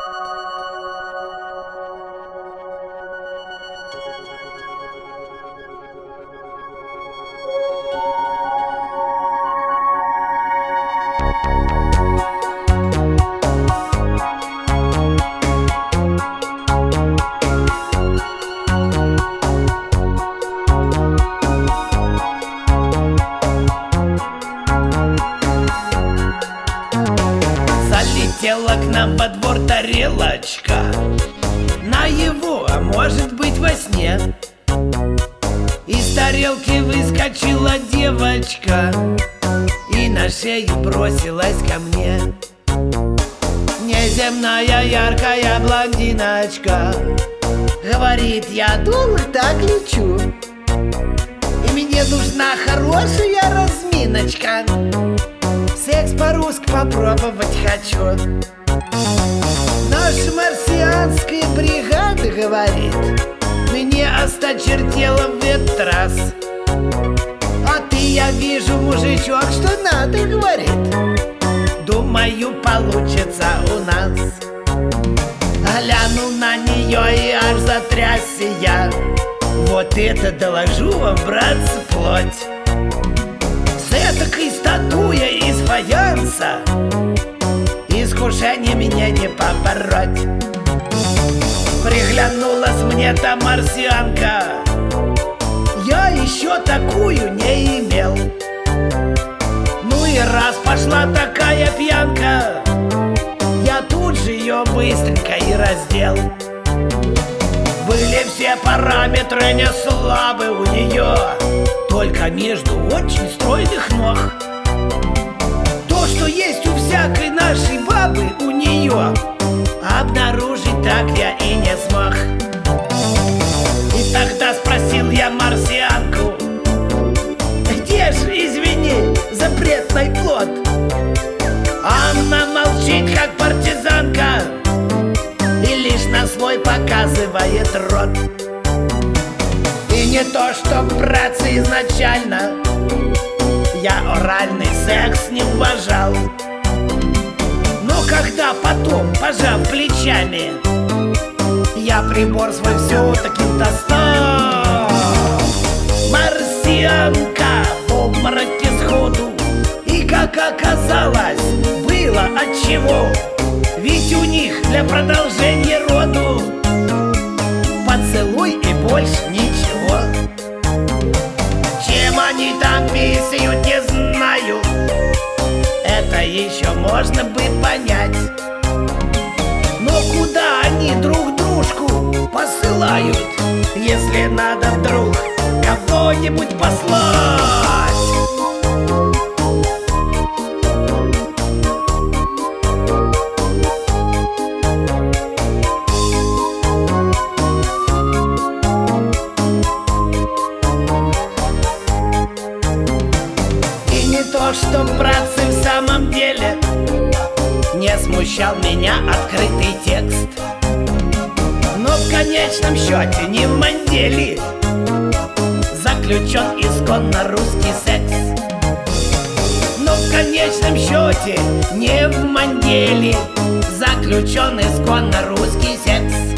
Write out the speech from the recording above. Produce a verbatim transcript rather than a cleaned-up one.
Залетела к нам во двор тарелочка, наяву, а может быть во сне. Из тарелки выскочила девочка и на шею бросилась ко мне. Неземная яркая блондиночка говорит: я долго так лечу, и мне нужна хорошая разминочка. Секс по-русски попробовать хочу. Наша марсианская бригада говорит: мне осточертела в этот раз. А ты, я вижу, мужичок, что надо, говорит. Думаю, получится у нас. Глянул на нее и аж затрясся я. Вот это, доложу вам, братцы, плоть. С этакой статуей из фаянса искушение меня не побороть. Приглянулась мне та марсианка, я еще такую не имел. Ну и раз пошла такая пьянка, я тут же ее быстренько и раздел. Были все параметры не слабы у нее, только между очень стройных ног. То, что есть у всякой нашей бабы, у нее обнаружить так я и не смог. И тогда спросил я марсианку: где же, извини, запретный плод? Она молчит, как партизанка, и лишь на свой показывает рот. И не то, что, братцы, изначально я оральный секс не уважал. Но когда потом, пожав плечами, я прибор свой все-таки достал, марсианка в обмороке сходу. И как оказалось, было отчего. Ведь у них для продолжения роду поцелуй и больше ничего. Чем они там писают, не знаю, это еще можно бы понять. Но куда они друг дружку посылают, если надо вдруг кого-нибудь послать? То, что, братцы, в самом деле не смущал меня открытый текст. Но в конечном счете не в Манделе заключен исконно русский секс. Но в конечном счете не в Манделе заключен исконно русский секс.